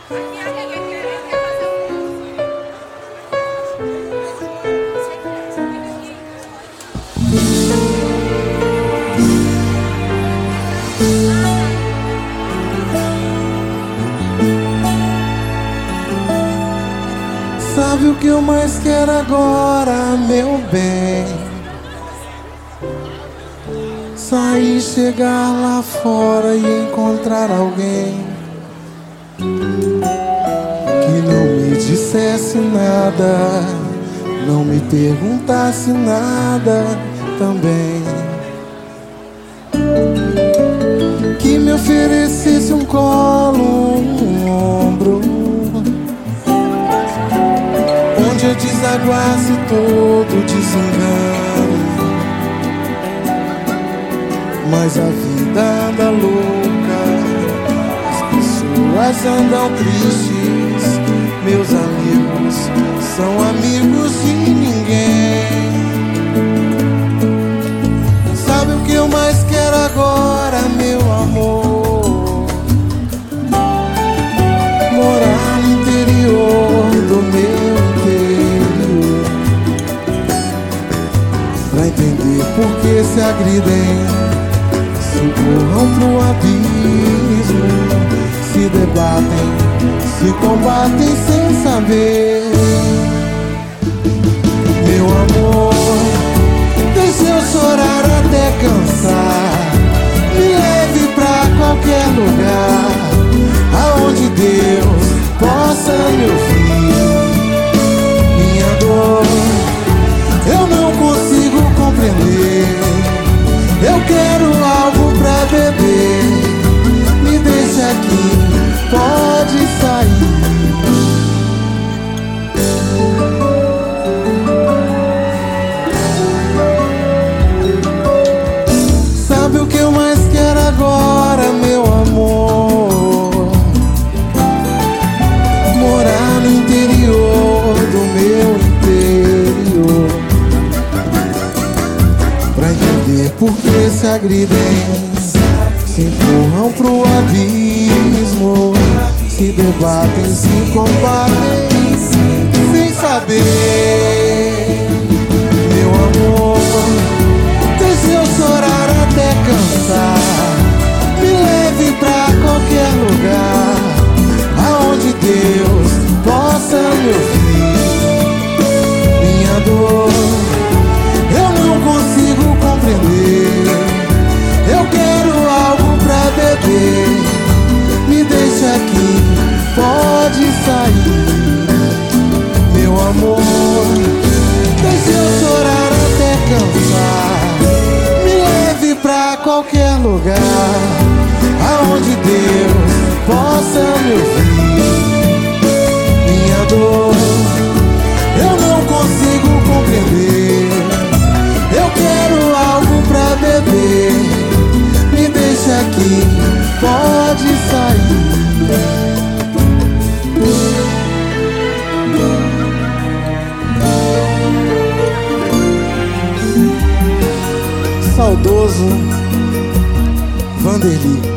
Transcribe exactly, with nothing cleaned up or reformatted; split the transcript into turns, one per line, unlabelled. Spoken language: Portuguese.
Sabe o que eu mais quero agora, meu bem? Sair, chegar lá fora e encontrar alguém que não me dissesse nada, não me perguntasse nada também, que me oferecesse um colo, um ombro, onde eu desaguasse todo desengano. Mas a vida anda louca, as pessoas andam tristes, meus amigos são amigos de ninguém. Sabe o que eu mais quero agora, meu amor? Morar no interior do meu interior, pra entender por que se agridem, se empurram pro abismo, se debatem, se combatem sem saber. Meu amor, deixa eu chorar até cansar, me leve pra qualquer lugar, aonde Deus possa me ouvir. Minha dor eu não consigo compreender, eu quero algo pra beber, me deixa aqui, pode sair. Sabe o que eu mais quero agora, meu amor? Morar no interior do meu interior, pra entender por que se agridem, se empurram pro abismo, se debatem, se combatem sem saber. Meu amor, deixa eu chorar até cansar, me leve pra qualquer lugar, aonde Deus possa me ouvir. Minha dor eu não consigo compreender, eu quero algo pra beber, me deixa aqui, pode sair. Meu amor, deixa eu chorar até cansar, me leve pra qualquer lugar, aonde Deus possa me ouvir. Minha dor eu não consigo compreender, eu quero algo pra beber, me deixa aqui, pode sair. Saudoso Vanderly.